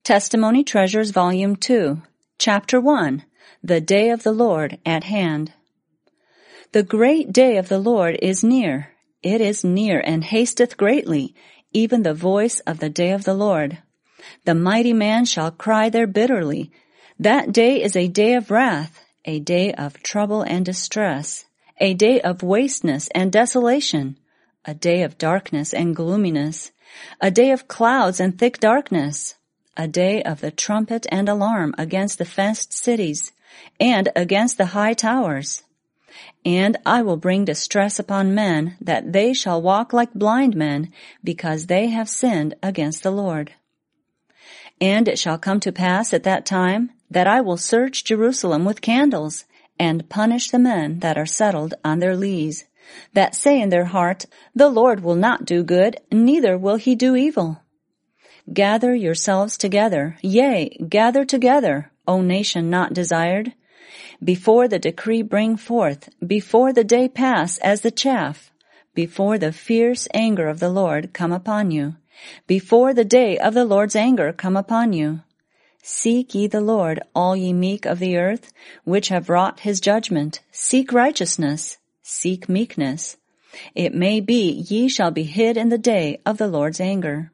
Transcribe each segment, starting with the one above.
Testimony Treasures Volume 2, Chapter 1, The Day of the Lord at Hand. The great day of the Lord is near. It is near and hasteth greatly, even the voice of the day of the Lord. The mighty man shall cry there bitterly. That day is a day of wrath, a day of trouble and distress, a day of wasteness and desolation, a day of darkness and gloominess, a day of clouds and thick darkness, a day of the trumpet and alarm against the fenced cities, and against the high towers. And I will bring distress upon men, that they shall walk like blind men, because they have sinned against the Lord. And it shall come to pass at that time, that I will search Jerusalem with candles, and punish the men that are settled on their lees, that say in their heart, The Lord will not do good, neither will he do evil. Gather yourselves together, yea, gather together, O nation not desired. Before the decree bring forth, before the day pass as the chaff, before the fierce anger of the Lord come upon you, before the day of the Lord's anger come upon you. Seek ye the Lord, all ye meek of the earth, which have wrought his judgment. Seek righteousness, seek meekness. It may be ye shall be hid in the day of the Lord's anger.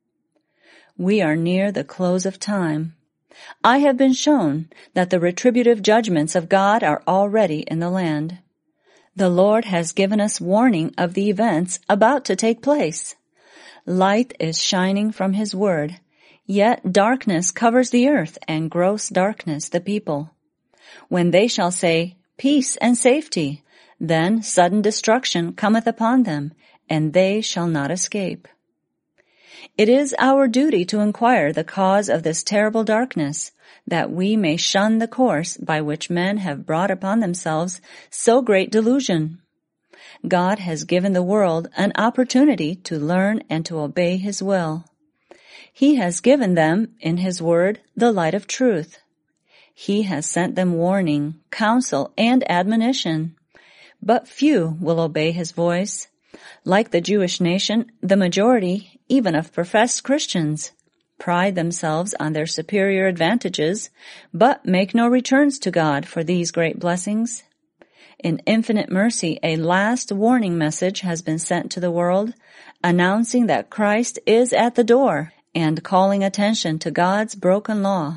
We are near the close of time. I have been shown that the retributive judgments of God are already in the land. The Lord has given us warning of the events about to take place. Light is shining from his word, yet darkness covers the earth and gross darkness the people. When they shall say, Peace and safety, then sudden destruction cometh upon them, and they shall not escape. It is our duty to inquire the cause of this terrible darkness, that we may shun the course by which men have brought upon themselves so great delusion. God has given the world an opportunity to learn and to obey his will. He has given them, in his word, the light of truth. He has sent them warning, counsel, and admonition. But few will obey his voice. Like the Jewish nation, the majority, even of professed Christians, pride themselves on their superior advantages, but make no returns to God for these great blessings. In infinite mercy, a last warning message has been sent to the world, announcing that Christ is at the door and calling attention to God's broken law.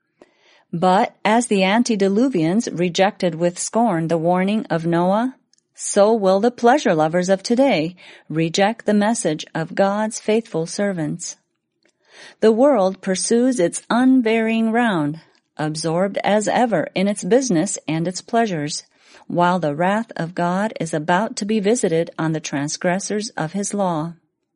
But as the antediluvians rejected with scorn the warning of Noah, so will the pleasure lovers of today reject the message of God's faithful servants. The world pursues its unvarying round, absorbed as ever in its business and its pleasures, while the wrath of God is about to be visited on the transgressors of his law.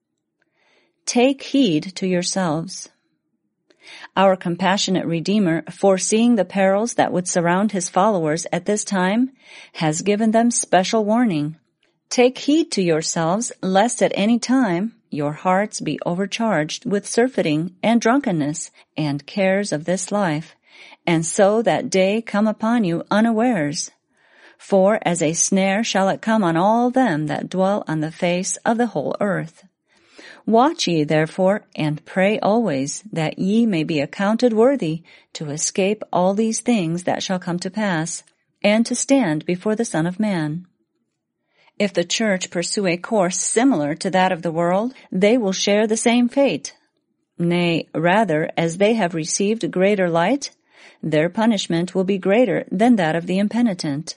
Take heed to yourselves. Our compassionate Redeemer, foreseeing the perils that would surround his followers at this time, has given them special warning. Take heed to yourselves, lest at any time your hearts be overcharged with surfeiting and drunkenness and cares of this life, and so that day come upon you unawares. For as a snare shall it come on all them that dwell on the face of the whole earth. Watch ye therefore, and pray always, that ye may be accounted worthy to escape all these things that shall come to pass, and to stand before the Son of Man. If the church pursue a course similar to that of the world, they will share the same fate. Nay, rather, as they have received greater light, their punishment will be greater than that of the impenitent.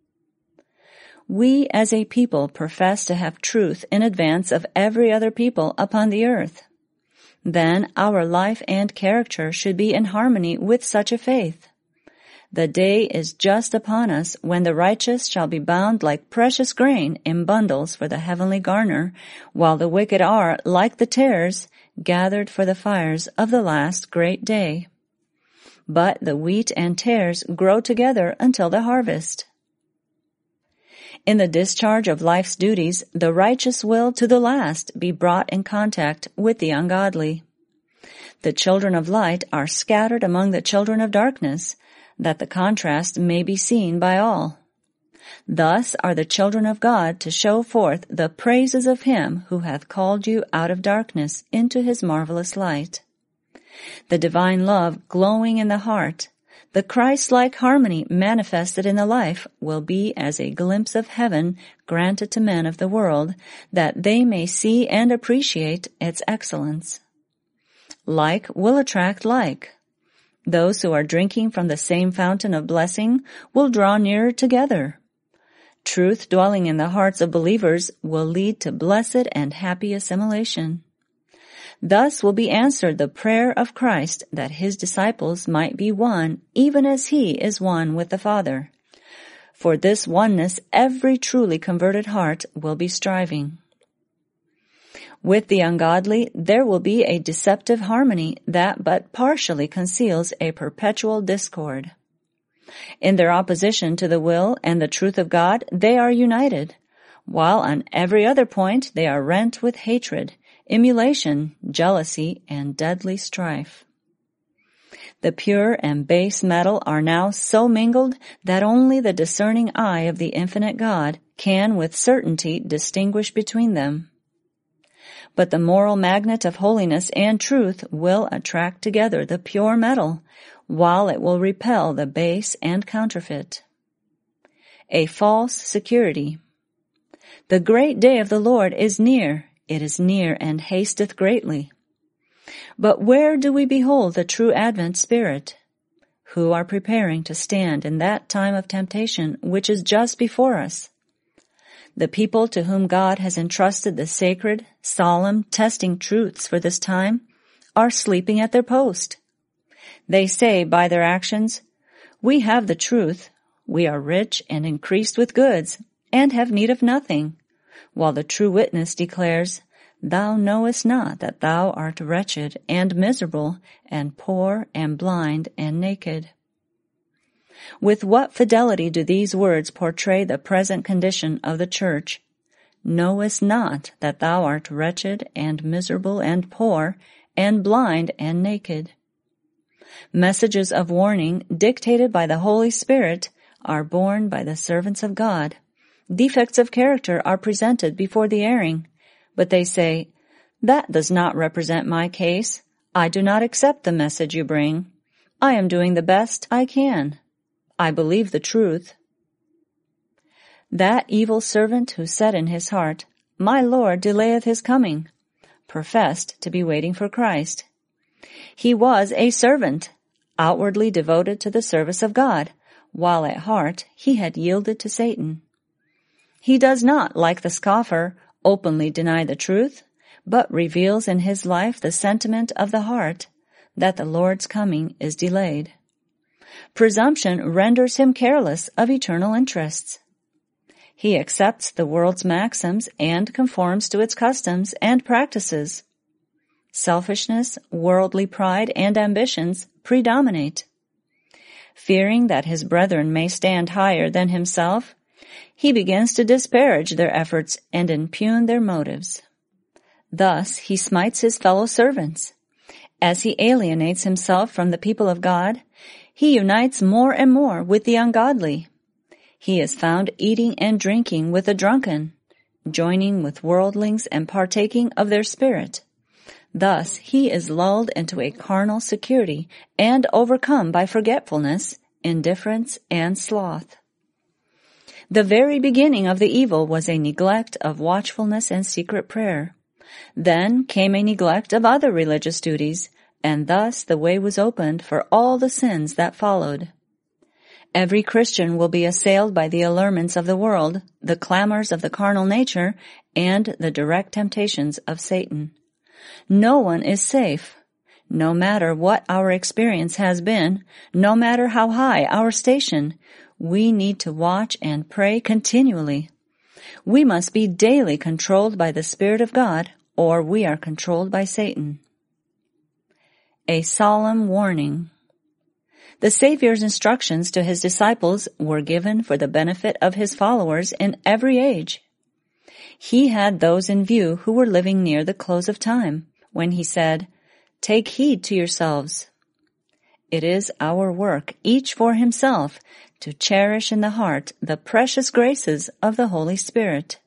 We as a people profess to have truth in advance of every other people upon the earth. Then our life and character should be in harmony with such a faith. The day is just upon us when the righteous shall be bound like precious grain in bundles for the heavenly garner, while the wicked are, like the tares, gathered for the fires of the last great day. But the wheat and tares grow together until the harvest. In the discharge of life's duties, the righteous will to the last be brought in contact with the ungodly. The children of light are scattered among the children of darkness, that the contrast may be seen by all. Thus are the children of God to show forth the praises of him who hath called you out of darkness into his marvelous light. the divine love glowing in the heart, the Christ-like harmony manifested in the life will be as a glimpse of heaven granted to men of the world, that they may see and appreciate its excellence. Like will attract like. Those who are drinking from the same fountain of blessing will draw nearer together. Truth dwelling in the hearts of believers will lead to blessed and happy assimilation. Thus will be answered the prayer of Christ that his disciples might be one, even as he is one with the Father. For this oneness every truly converted heart will be striving. With the ungodly, there will be a deceptive harmony that but partially conceals a perpetual discord. In their opposition to the will and the truth of God, they are united, while on every other point they are rent with hatred, emulation, jealousy, and deadly strife. The pure and base metal are now so mingled that only the discerning eye of the infinite God can with certainty distinguish between them. But the moral magnet of holiness and truth will attract together the pure metal, while it will repel the base and counterfeit. A false security. The great day of the Lord is near. It is near and hasteth greatly. But where do we behold the true Advent Spirit? Who are preparing to stand in that time of temptation which is just before us? The people to whom God has entrusted the sacred, solemn, testing truths for this time are sleeping at their post. They say by their actions, "We have the truth, we are rich and increased with goods, and have need of nothing," while the true witness declares, "Thou knowest not that thou art wretched and miserable and poor and blind and naked." With what fidelity do these words portray the present condition of the church? "Knowest not that thou art wretched and miserable and poor and blind and naked." Messages of warning dictated by the Holy Spirit are borne by the servants of God. Defects of character are presented before the erring, but they say, "That does not represent my case. I do not accept the message you bring. I am doing the best I can. I believe the truth." That evil servant who said in his heart, "My Lord delayeth his coming," professed to be waiting for Christ. He was a servant, outwardly devoted to the service of God, while at heart he had yielded to Satan. He does not, like the scoffer, openly deny the truth, but reveals in his life the sentiment of the heart, that the Lord's coming is delayed. Presumption renders him careless of eternal interests. He accepts the world's maxims and conforms to its customs and practices. Selfishness, worldly pride, and ambitions predominate. Fearing that his brethren may stand higher than himself, he begins to disparage their efforts and impugn their motives. Thus he smites his fellow servants. As he alienates himself from the people of God, he unites more and more with the ungodly. He is found eating and drinking with the drunken, joining with worldlings and partaking of their spirit. Thus he is lulled into a carnal security and overcome by forgetfulness, indifference, and sloth. The very beginning of the evil was a neglect of watchfulness and secret prayer. Then came a neglect of other religious duties, and thus the way was opened for all the sins that followed. Every Christian will be assailed by the allurements of the world, the clamors of the carnal nature, and the direct temptations of Satan. No one is safe. No matter what our experience has been, no matter how high our station, we need to watch and pray continually. We must be daily controlled by the Spirit of God, or we are controlled by Satan. A solemn warning. The Savior's instructions to his disciples were given for the benefit of his followers in every age. He had those in view who were living near the close of time, when he said, "Take heed to yourselves." It is our work, each for himself, to cherish in the heart the precious graces of the Holy Spirit.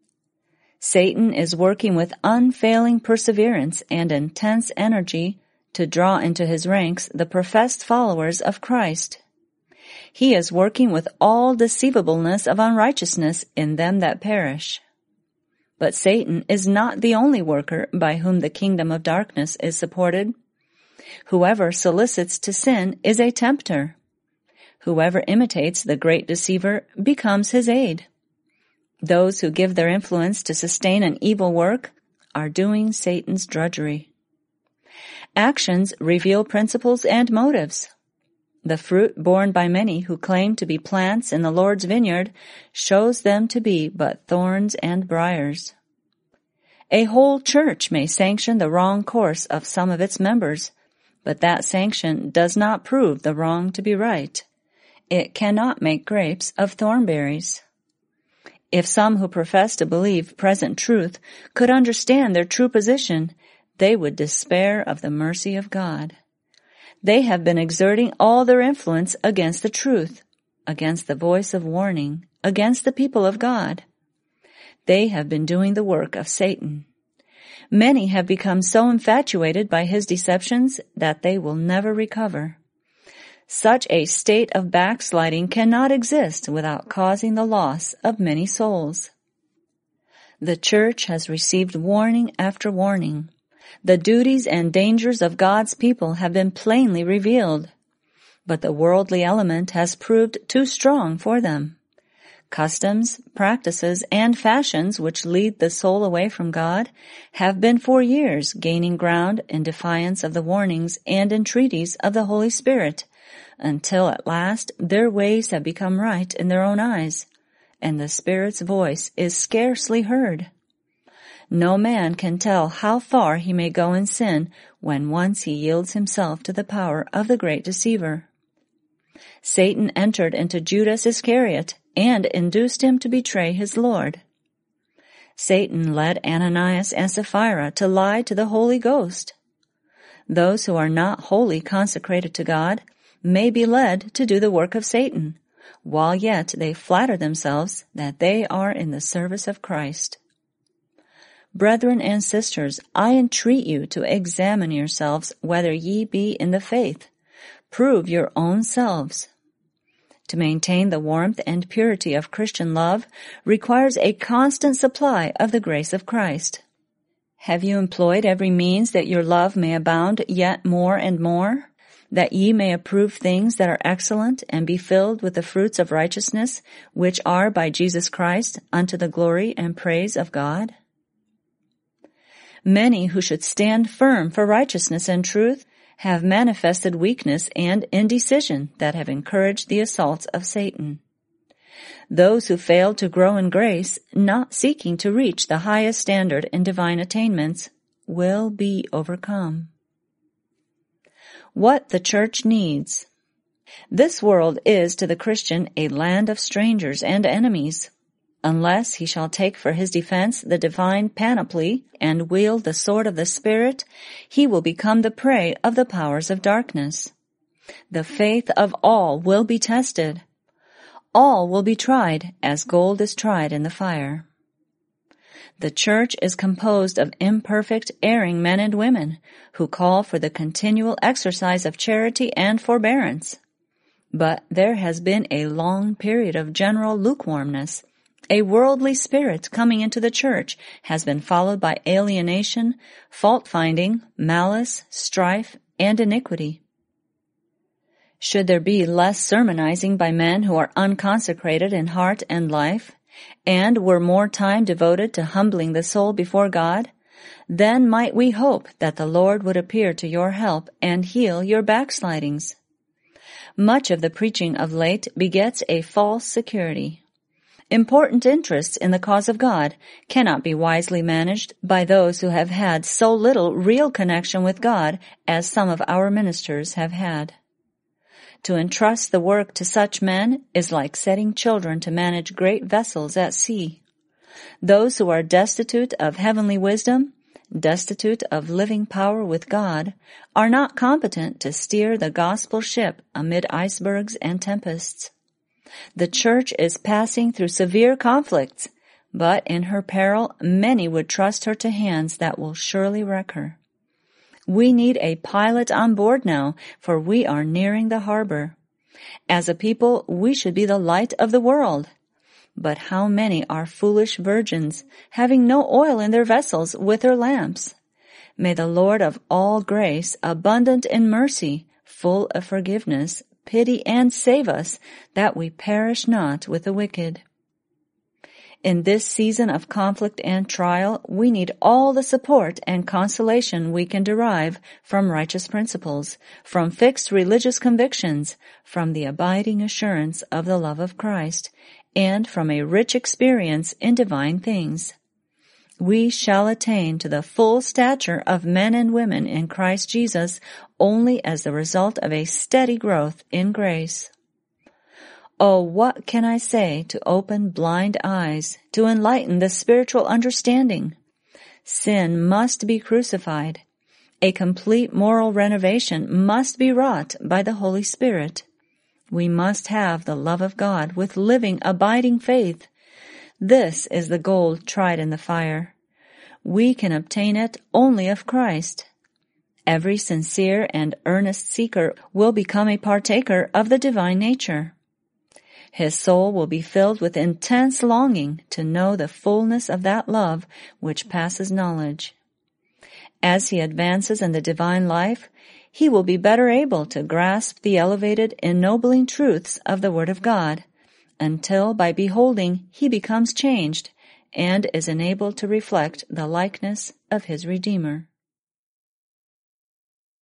Satan is working with unfailing perseverance and intense energy to draw into his ranks the professed followers of Christ. He is working with all deceivableness of unrighteousness in them that perish. But Satan is not the only worker by whom the kingdom of darkness is supported. Whoever solicits to sin is a tempter. Whoever imitates the great deceiver becomes his aid. Those who give their influence to sustain an evil work are doing Satan's drudgery. Actions reveal principles and motives. The fruit borne by many who claim to be plants in the Lord's vineyard shows them to be but thorns and briars. A whole church may sanction the wrong course of some of its members, but that sanction does not prove the wrong to be right. It cannot make grapes of thornberries. If some who profess to believe present truth could understand their true position, they would despair of the mercy of God. They have been exerting all their influence against the truth, against the voice of warning, against the people of God. They have been doing the work of Satan. Many have become so infatuated by his deceptions that they will never recover. Such a state of backsliding cannot exist without causing the loss of many souls. The church has received warning after warning. The duties and dangers of God's people have been plainly revealed, but the worldly element has proved too strong for them. Customs, practices, and fashions which lead the soul away from God have been for years gaining ground in defiance of the warnings and entreaties of the Holy Spirit, until at last their ways have become right in their own eyes, and the Spirit's voice is scarcely heard. No man can tell how far he may go in sin when once he yields himself to the power of the great deceiver. Satan entered into Judas Iscariot and induced him to betray his Lord. Satan led Ananias and Sapphira to lie to the Holy Ghost. Those who are not wholly consecrated to God may be led to do the work of Satan, while yet they flatter themselves that they are in the service of Christ. Brethren and sisters, I entreat you to examine yourselves whether ye be in the faith. Prove your own selves. To maintain the warmth and purity of Christian love requires a constant supply of the grace of Christ. Have you employed every means that your love may abound yet more and more, that ye may approve things that are excellent and be filled with the fruits of righteousness, which are by Jesus Christ unto the glory and praise of God? Many who should stand firm for righteousness and truth have manifested weakness and indecision that have encouraged the assaults of Satan. Those who fail to grow in grace, not seeking to reach the highest standard in divine attainments, will be overcome. What the church needs. This world is to the Christian a land of strangers and enemies. Unless he shall take for his defense the divine panoply and wield the sword of the Spirit, he will become the prey of the powers of darkness. The faith of all will be tested. All will be tried as gold is tried in the fire. The church is composed of imperfect, erring men and women who call for the continual exercise of charity and forbearance. But there has been a long period of general lukewarmness. A worldly spirit coming into the church has been followed by alienation, fault-finding, malice, strife, and iniquity. Should there be less sermonizing by men who are unconsecrated in heart and life, and were more time devoted to humbling the soul before God, then might we hope that the Lord would appear to your help and heal your backslidings. Much of the preaching of late begets a false security. Important interests in the cause of God cannot be wisely managed by those who have had so little real connection with God as some of our ministers have had. To entrust the work to such men is like setting children to manage great vessels at sea. Those who are destitute of heavenly wisdom, destitute of living power with God, are not competent to steer the gospel ship amid icebergs and tempests. The church is passing through severe conflicts, but in her peril many would trust her to hands that will surely wreck her. We need a pilot on board now, for we are nearing the harbor. As a people, we should be the light of the world. But how many are foolish virgins, having no oil in their vessels with their lamps? May the Lord of all grace, abundant in mercy, full of forgiveness, pity and save us, that we perish not with the wicked. In this season of conflict and trial, we need all the support and consolation we can derive from righteous principles, from fixed religious convictions, from the abiding assurance of the love of Christ, and from a rich experience in divine things. We shall attain to the full stature of men and women in Christ Jesus only as the result of a steady growth in grace. Oh, what can I say to open blind eyes, to enlighten the spiritual understanding? Sin must be crucified. A complete moral renovation must be wrought by the Holy Spirit. We must have the love of God with living, abiding faith. This is the gold tried in the fire. We can obtain it only of Christ. Every sincere and earnest seeker will become a partaker of the divine nature. His soul will be filled with intense longing to know the fullness of that love which passes knowledge. As he advances in the divine life, he will be better able to grasp the elevated, ennobling truths of the Word of God, until by beholding he becomes changed and is enabled to reflect the likeness of his Redeemer.